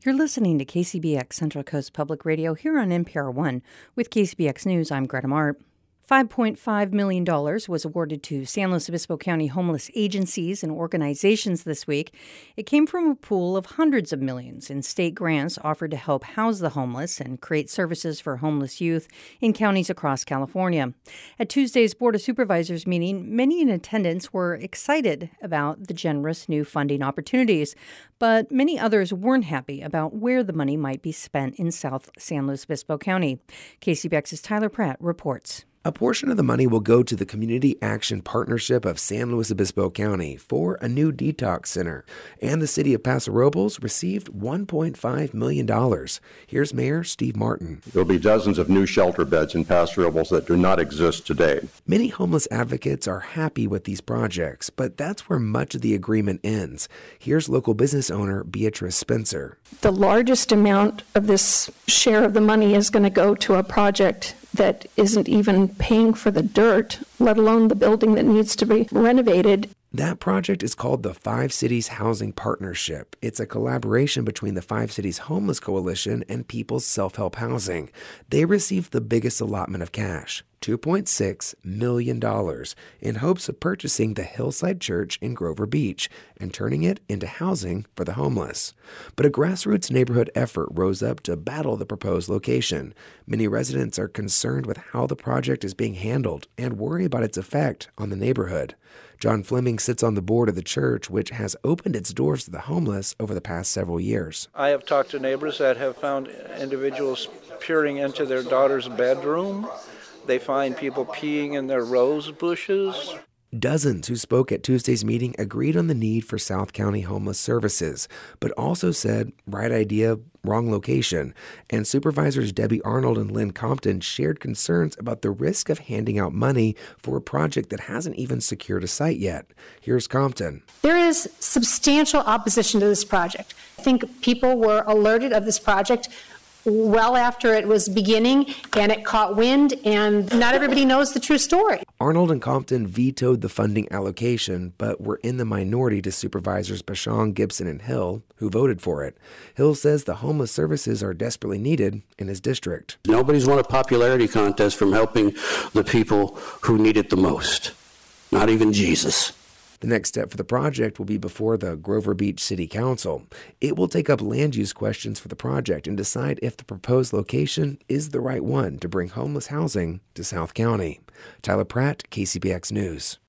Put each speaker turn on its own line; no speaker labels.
You're listening to KCBX Central Coast Public Radio here on NPR One. With KCBX News, I'm Greta Mart. $5.5 million was awarded to San Luis Obispo County homeless agencies and organizations this week. It came from a pool of hundreds of millions in state grants offered to help house the homeless and create services for homeless youth in counties across California. At Tuesday's Board of Supervisors meeting, many in attendance were excited about the generous new funding opportunities, but many others weren't happy about where the money might be spent in South San Luis Obispo County. KCBX's Tyler Pratt reports.
A portion of the money will go to the Community Action Partnership of San Luis Obispo County for a new detox center. And the city of Paso Robles received $1.5 million. Here's Mayor Steve Martin.
There will be dozens of new shelter beds in Paso Robles that do not exist today.
Many homeless advocates are happy with these projects, but that's where much of the agreement ends. Here's local business owner Beatrice Spencer.
The largest amount of this share of the money is going to go to a project that isn't even paying for the dirt, let alone the building that needs to be renovated.
That project is called the Five Cities Housing Partnership. It's a collaboration between the Five Cities Homeless Coalition and People's Self-Help Housing. They received the biggest allotment of cash, $2.6 million, in hopes of purchasing the Hillside Church in Grover Beach and turning it into housing for the homeless. But a grassroots neighborhood effort rose up to battle the proposed location. Many residents are concerned with how the project is being handled and worry about its effect on the neighborhood. John Fleming sits on the board of the church, which has opened its doors to the homeless over the past several years.
I have talked to neighbors that have found individuals peering into their daughter's bedroom. They find people peeing in their rose bushes.
Dozens who spoke at Tuesday's meeting agreed on the need for South County homeless services, but also said, right idea, wrong location. And Supervisors Debbie Arnold and Lynn Compton shared concerns about the risk of handing out money for a project that hasn't even secured a site yet. Here's Compton.
There is substantial opposition to this project. I think people were alerted of this project well after it was beginning, and it caught wind, and not everybody knows the true story.
Arnold and Compton vetoed the funding allocation, but were in the minority to Supervisors Bashong, Gibson, and Hill, who voted for it. Hill says the homeless services are desperately needed in his district.
Nobody's won a popularity contest from helping the people who need it the most, not even Jesus.
The next step for the project will be before the Grover Beach City Council. It will take up land use questions for the project and decide if the proposed location is the right one to bring homeless housing to South County. Tyler Pratt, KCBX News.